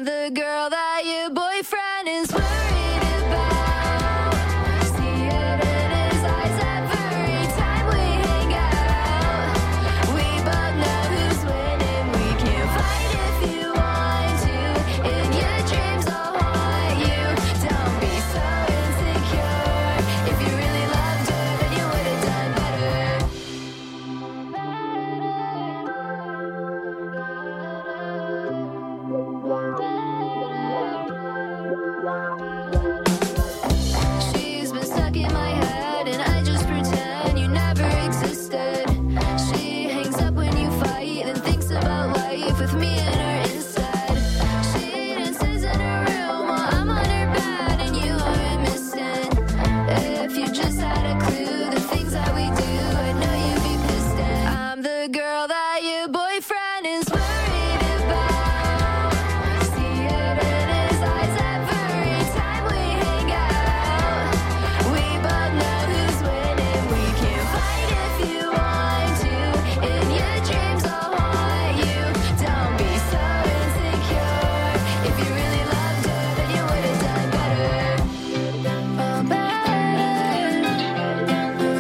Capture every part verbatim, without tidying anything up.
the girl that your boyfriend is worried about. See it in his eyes every time we hang out. We both know who's winning. We can fight if you want to. In your dreams I'll haunt you. Don't be so insecure. If you really loved her, then you would have done better. She's been stuck in my head, and I just pretend you never existed. She hangs up when you fight and thinks about life with me and her instead. She dances in her room while I'm on her bed, and you aren't missing. If you just had a clue, the things that we do, I know you'd be pissed at. I'm the girl that your boyfriend is worried about. See it in his eyes every time we hang out. We both know who's winning. We can fight if you want to. In your dreams I'll haunt you. Don't be so insecure. If you really loved her, then you would have done better. Oh, better. Oh,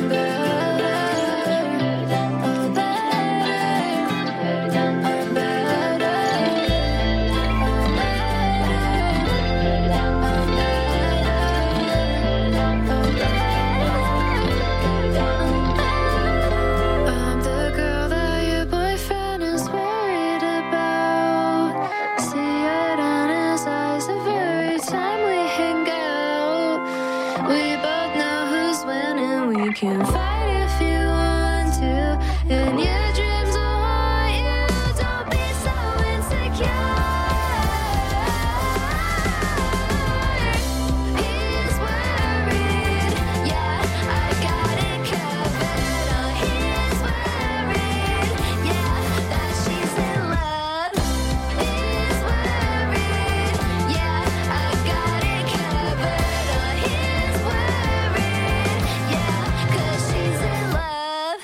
I'm the girl that your boyfriend is worried about. See it in his eyes every time we hang out. We both know who's winning. We can fight if you want to. In your dreams I'll haunt you. Don't be so insecure. He's worried. Yeah, I got it covered. Oh, he's worried. Yeah, that she's in love. He's worried. Yeah, I got it covered. Oh, he's worried. Yeah, 'cause she's in love.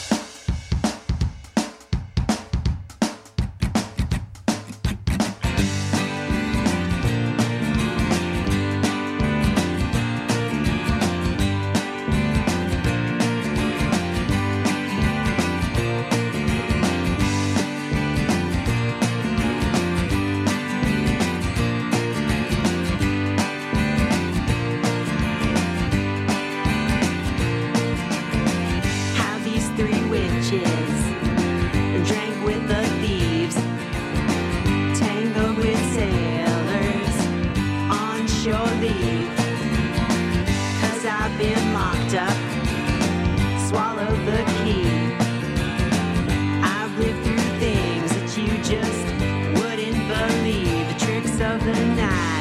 How these three witches drank with the thieves, tangled with sailors on shore leave. 'Cause I've been locked up, swallowed the key. I've lived through things that you just wouldn't believe. The tricks of the night.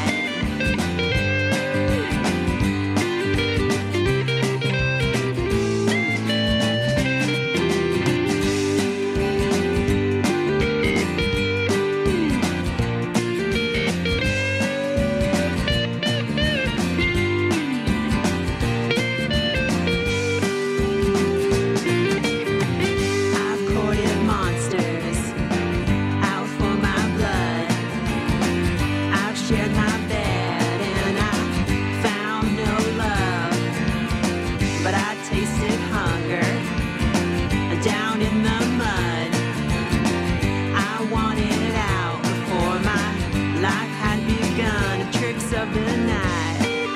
I've courted monsters out for my blood. I've shared my bed and I found no love. But I tasted hunger down in the mud. I wanted out before my life had begun. The tricks of the night.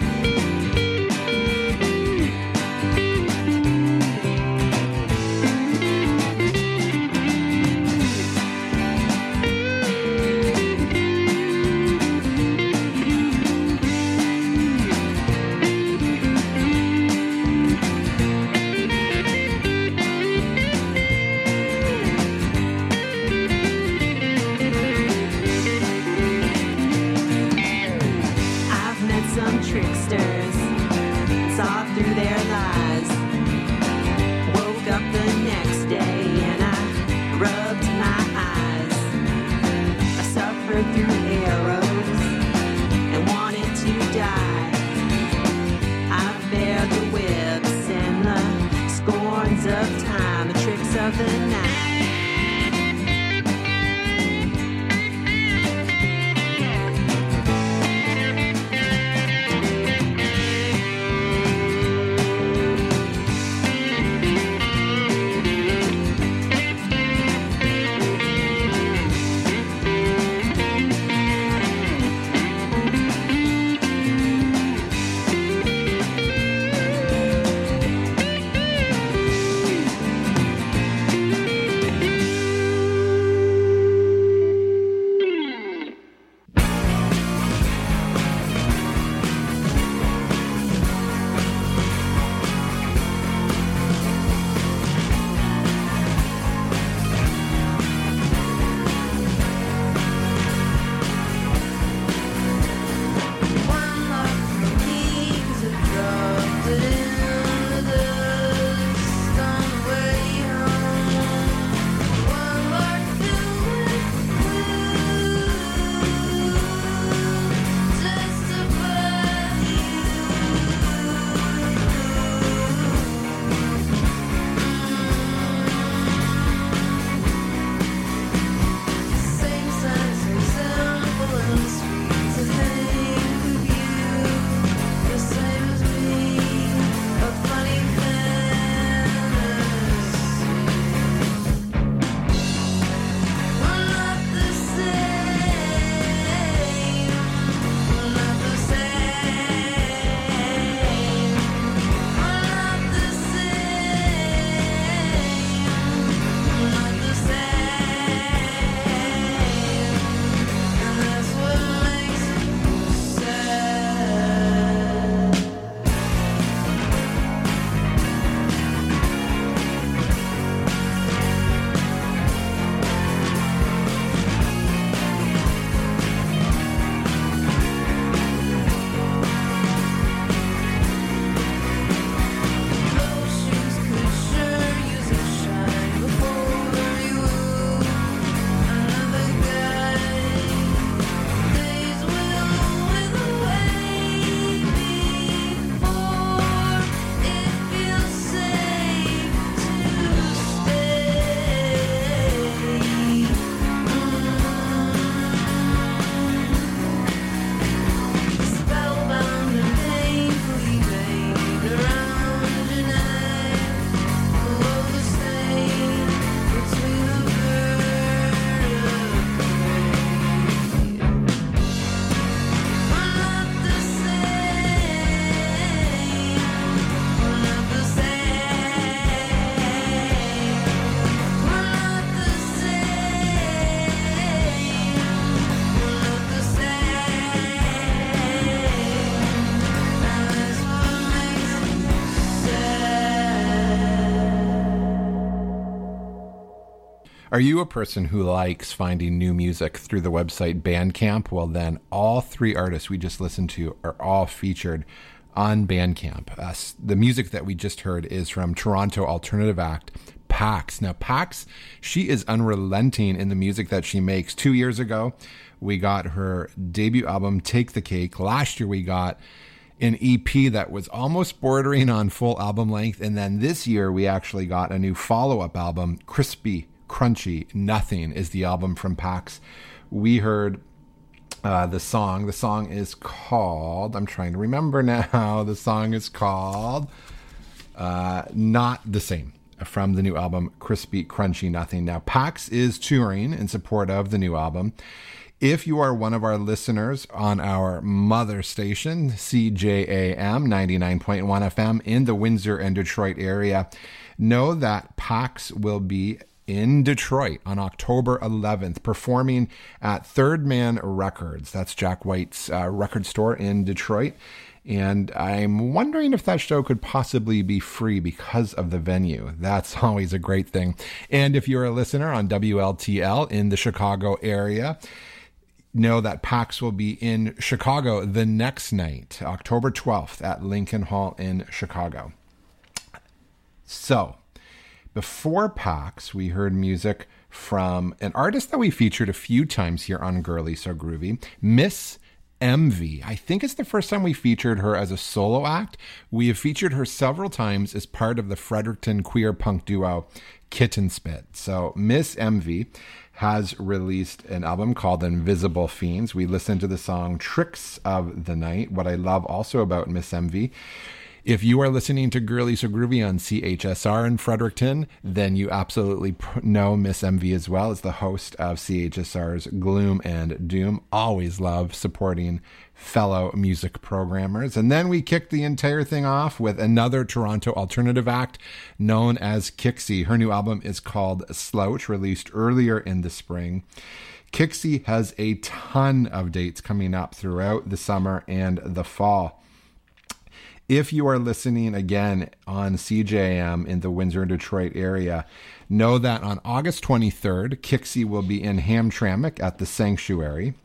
I've met some tricksters, saw through their lies. Woke up the next day and I rubbed my eyes. I suffered through arrows and wanted to die. I bear the whips and the scorns of time, the tricks of the night. Are you a person who likes finding new music through the website Bandcamp? Well, then all three artists we just listened to are all featured on Bandcamp. Uh, the music that we just heard is from Toronto alternative act Pax. Now, Pax, she is unrelenting in the music that she makes. Two years ago, we got her debut album, Take the Cake. Last year, we got an E P that was almost bordering on full album length. And then this year, we actually got a new follow-up album, Crispy Crunchy Nothing is the album from Pax. We heard uh, the song. The song is called, I'm trying to remember now, the song is called uh, Not the Same, from the new album, Crispy Crunchy Nothing. Now, Pax is touring in support of the new album. If you are one of our listeners on our mother station, C J A M ninety-nine point one F M in the Windsor and Detroit area, know that Pax will be in Detroit on October eleventh, performing at Third Man Records. That's Jack White's uh, record store in Detroit. And I'm wondering if that show could possibly be free because of the venue. That's always a great thing. And if you're a listener on W L T L in the Chicago area, know that Pax will be in Chicago the next night, October twelfth, at Lincoln Hall in Chicago. So, before Pax, we heard music from an artist that we featured a few times here on Girly So Groovy, Miss M V. I think it's the first time we featured her as a solo act. We have featured her several times as part of the Fredericton queer punk duo Kitten Spit. So Miss M V has released an album called Invisible Fiends. We listened to the song Tricks of the Night. What I love also about Miss M V, if you are listening to Girly So Groovy on C H S R in Fredericton, then you absolutely know Miss M V as well as the host of C H S R's Gloom and Doom. Always love supporting fellow music programmers. And then we kicked the entire thing off with another Toronto alternative act known as Kixie. Her new album is called Slouch, released earlier in the spring. Kixie has a ton of dates coming up throughout the summer and the fall. If you are listening again on C J M in the Windsor and Detroit area, know that on August twenty-third, Kixie will be in Hamtramck at the Sanctuary.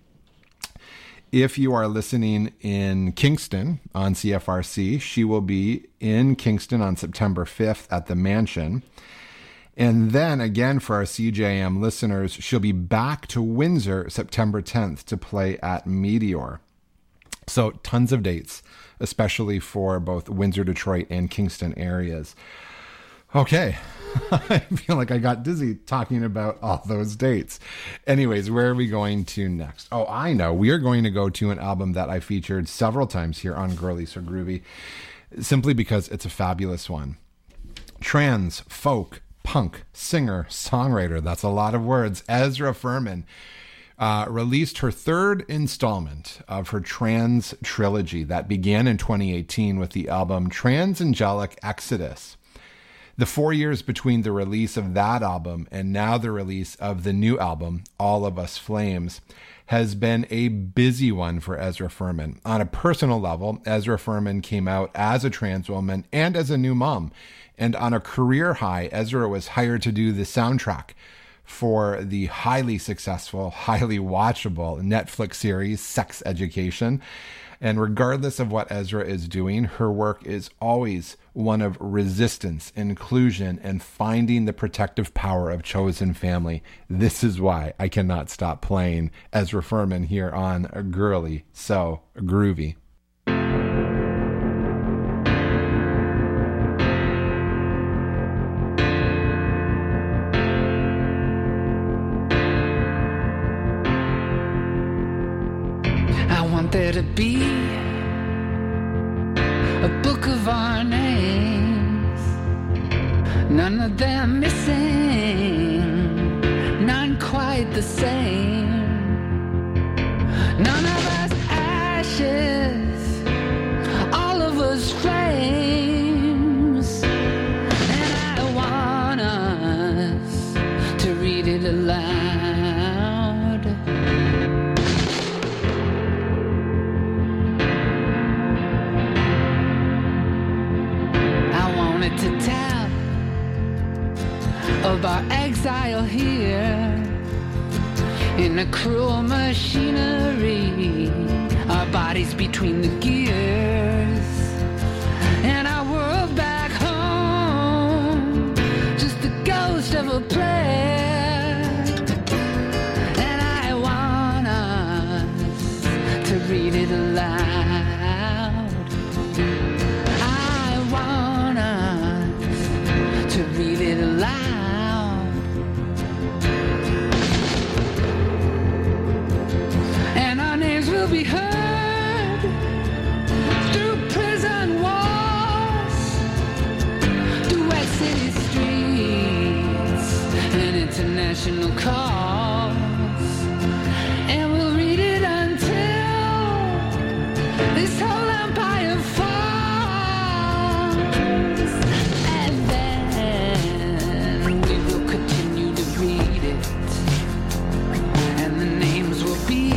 If you are listening in Kingston on C F R C, she will be in Kingston on September fifth at the Mansion. And then again, for our C J M listeners, she'll be back to Windsor September tenth to play at Meteor. So tons of dates, especially for both Windsor, Detroit, and Kingston areas. Okay, I feel like I got dizzy talking about all those dates. Anyways, where are we going to next? Oh, I know. We are going to go to an album that I featured several times here on Girly So Groovy, simply because it's a fabulous one. Trans, folk, punk, singer, songwriter, that's a lot of words, Ezra Furman, Uh, released her third installment of her trans trilogy that began in twenty eighteen with the album Transangelic Exodus. The four years between the release of that album and now the release of the new album, All of Us Flames, has been a busy one for Ezra Furman. On a personal level, Ezra Furman came out as a trans woman and as a new mom. And on a career high, Ezra was hired to do the soundtrack for the highly successful, highly watchable Netflix series Sex Education. And regardless of what Ezra is doing, her work is always one of resistance, inclusion, and finding the protective power of chosen family. This is why I cannot stop playing Ezra Furman here on Girly So Groovy. There to be a book of our names, none of them missing, none quite the same, none of us ashes, all of us flames, and I want us to read it aloud. To tell of our exile exile here in a cruel machinery, our bodies between the gears, and our world back home, just the ghost of a prayer. And I want us to read it aloud. I want us to read it aloud. And our names will be heard through prison walls, through wet city streets and international calls. And we'll read it until this whole empire falls. And then we will continue to read it, and the names will be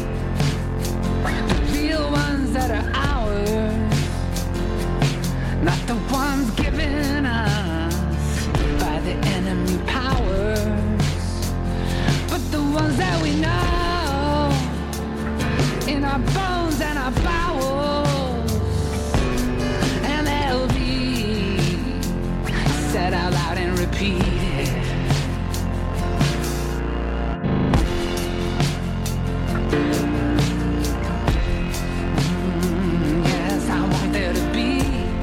the real ones that are ours, not the ones given us by the enemy powers, but the ones that we know in our bones and our bowels. And they'll be said out loud and repeated. Mm, yes, I want there to be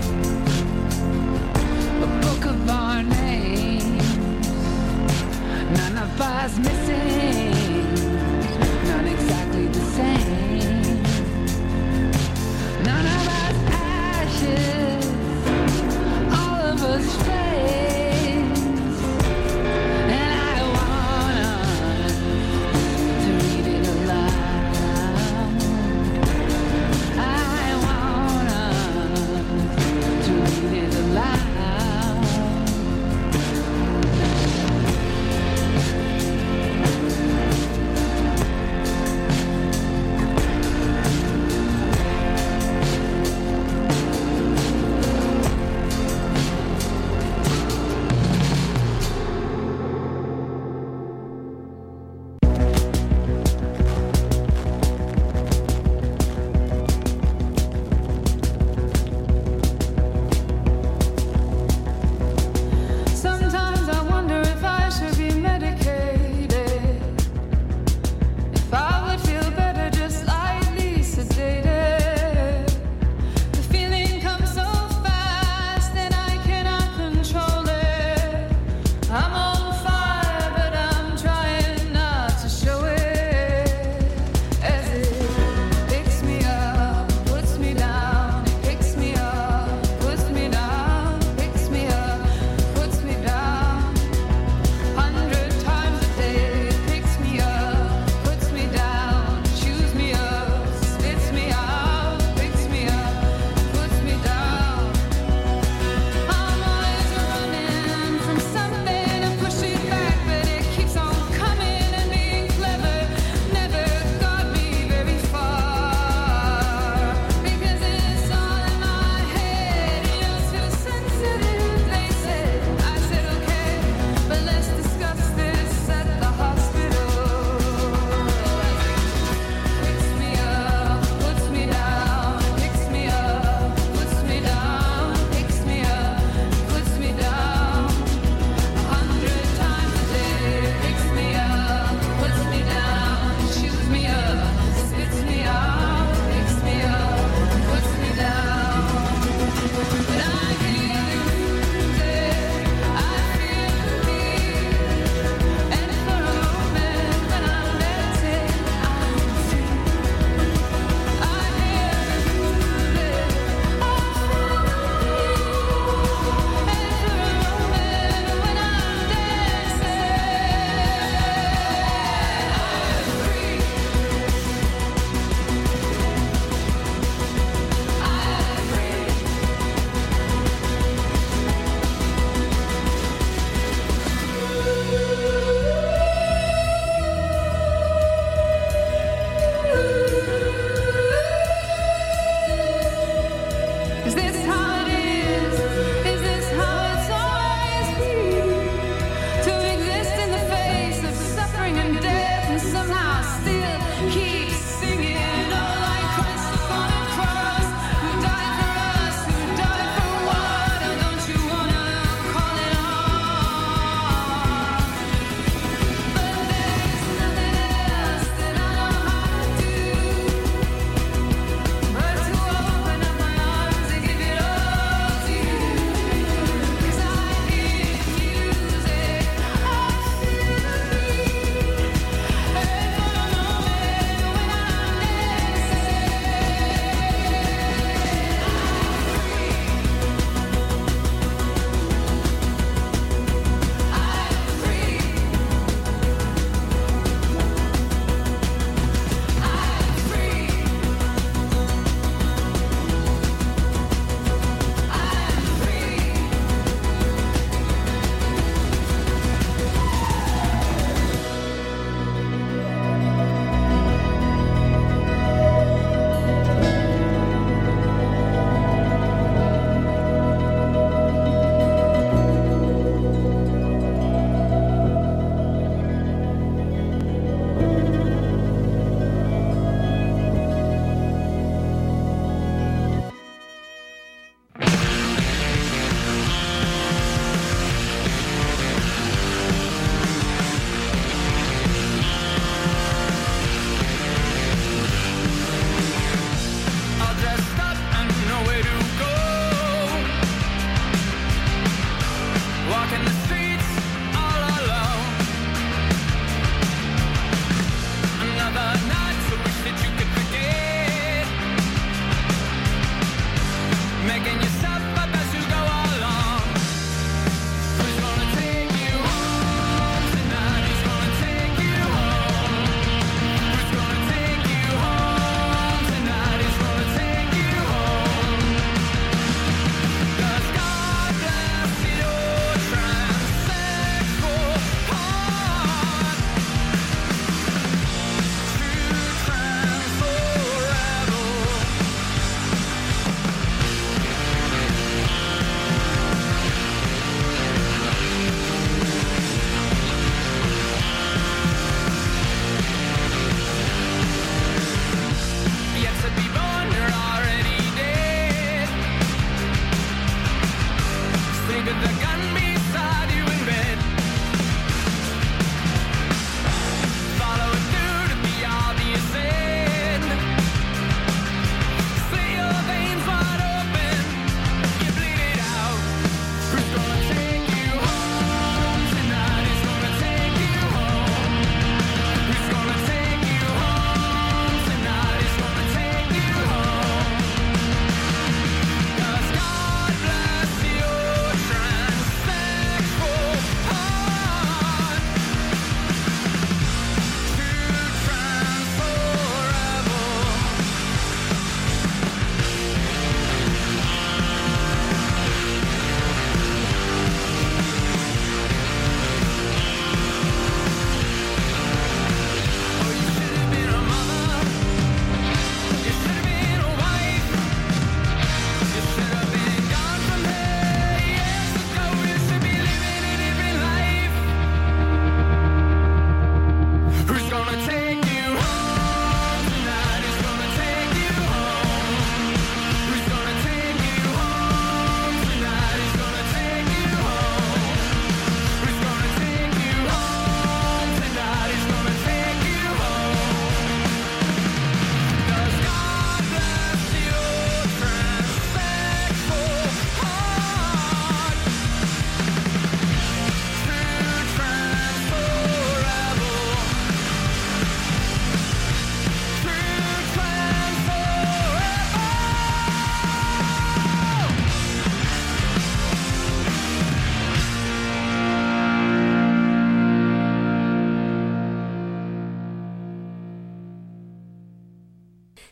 a book of our names, none of us missing, none exactly the same.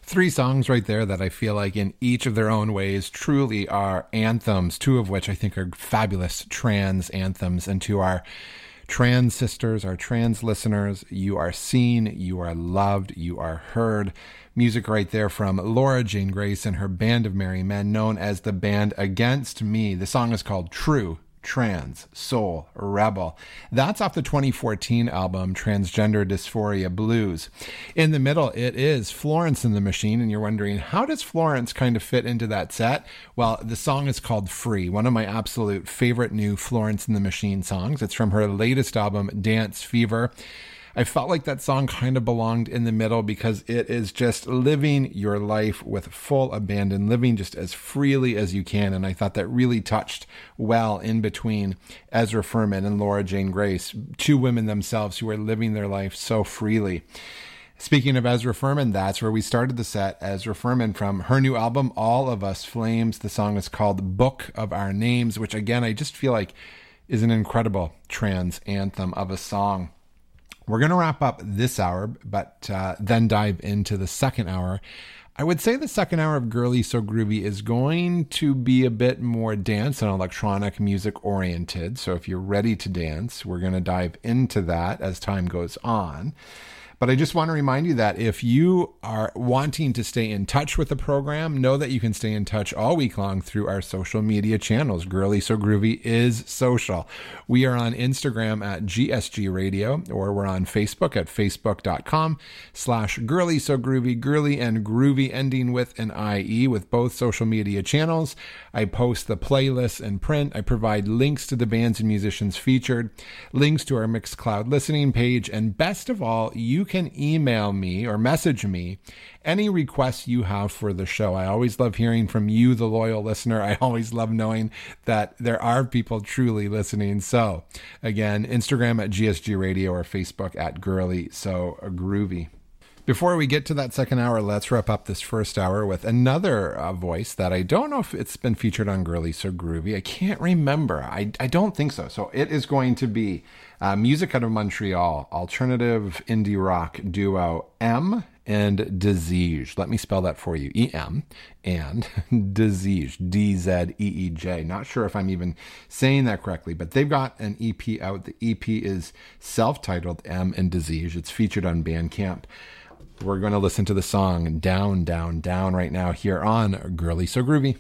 Three songs right there that I feel like in each of their own ways truly are anthems, two of which I think are fabulous trans anthems. And to our trans sisters, our trans listeners, you are seen, you are loved, you are heard. Music right there from Laura Jane Grace and her Band of Merry Men, known as the Band Against Me. The song is called True Trans Soul Rebel. That's off the twenty fourteen album Transgender Dysphoria Blues. In the middle, it is Florence and the Machine, and you're wondering, how does Florence kind of fit into that set? Well, the song is called Free, one of my absolute favorite new Florence and the Machine songs. It's from her latest album, Dance Fever. I felt like that song kind of belonged in the middle because it is just living your life with full abandon, living just as freely as you can. And I thought that really touched well in between Ezra Furman and Laura Jane Grace, two women themselves who are living their life so freely. Speaking of Ezra Furman, that's where we started the set. Ezra Furman from her new album, All of Us Flames. The song is called Book of Our Names, which again, I just feel like is an incredible trans anthem of a song. We're going to wrap up this hour, but uh, then dive into the second hour. I would say the second hour of Girly So Groovy is going to be a bit more dance and electronic music oriented. So if you're ready to dance, we're going to dive into that as time goes on. But I just want to remind you that if you are wanting to stay in touch with the program, know that you can stay in touch all week long through our social media channels. Girly So Groovy is social. We are on Instagram at G S G Radio, or we're on Facebook at facebook.com slash Girly So Groovy, girly and groovy ending with an I E with both social media channels. I post the playlists in print. I provide links to the bands and musicians featured, links to our Mixcloud listening page, and best of all, you can email me or message me any requests you have for the show. I always love hearing from you, the loyal listener. I always love knowing that there are people truly listening. So again, Instagram at G S G Radio or Facebook at Girly So Groovy. Before we get to that second hour, let's wrap up this first hour with another uh, voice that I don't know if it's been featured on Girly So Groovy. I can't remember. I, I don't think so. So it is going to be uh, music out of Montreal, alternative indie rock duo M and Disease. Let me spell that for you. E M and Disease. D Z E E J. Not sure if I'm even saying that correctly, but they've got an E P out. The E P is self-titled M and Disease. It's featured on Bandcamp. We're going to listen to the song Down, Down, Down right now here on Girly So Groovy.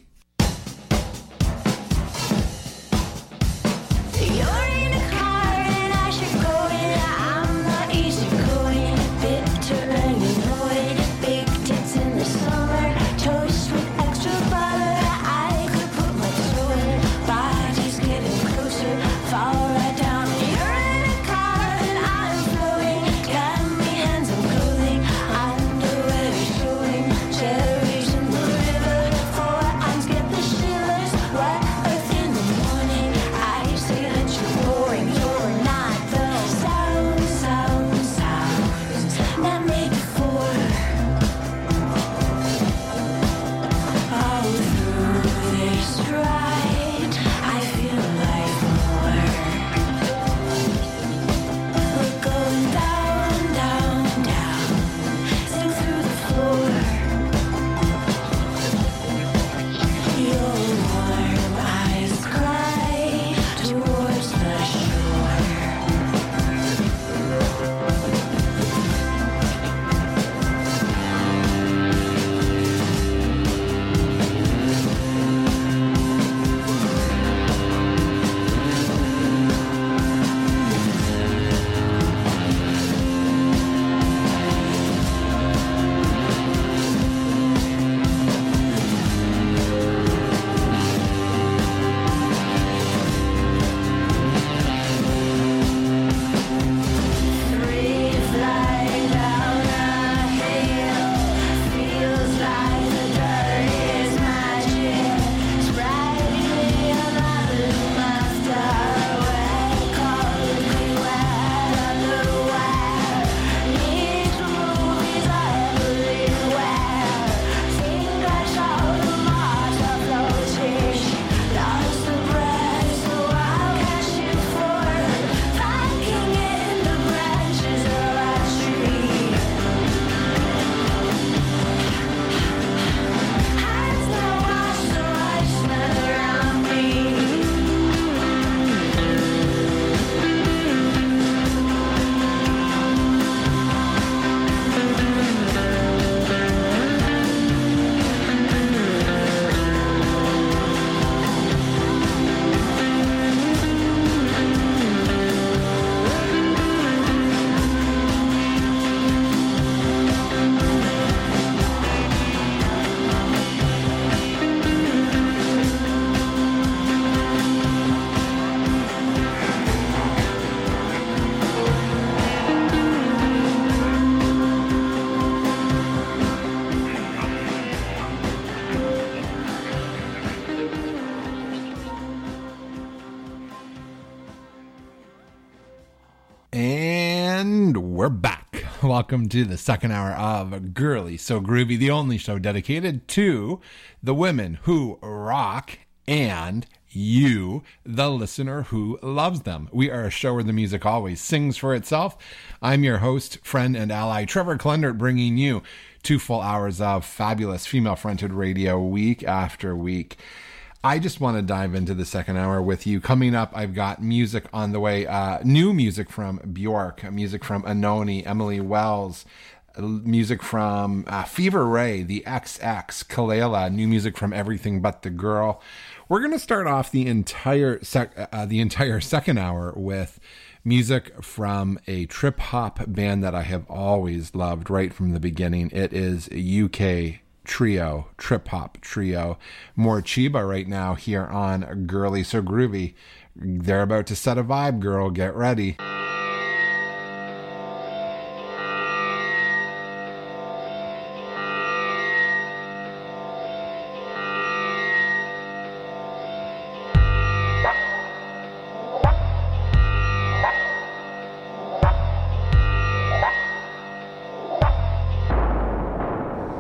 Cherries in the river, four arms welcome to the second hour of Girly So Groovy, the only show dedicated to the women who rock and you, the listener who loves them. We are a show where the music always sings for itself. I'm your host, friend, and ally, Trevor Klendert, bringing you two full hours of fabulous female-fronted radio week after week. I just want to dive into the second hour with you. Coming up, I've got music on the way. Uh, new music from Bjork, music from Anoni, Emily Wells, music from uh, Fever Ray, the X X, Kalela, new music from Everything But the Girl. We're going to start off the entire sec- uh, the entire second hour with music from a trip hop band that I have always loved right from the beginning. It is a U K trio, trip hop trio, Morcheeba right now here on Girly So Groovy. They're about to set a vibe, girl. Get ready.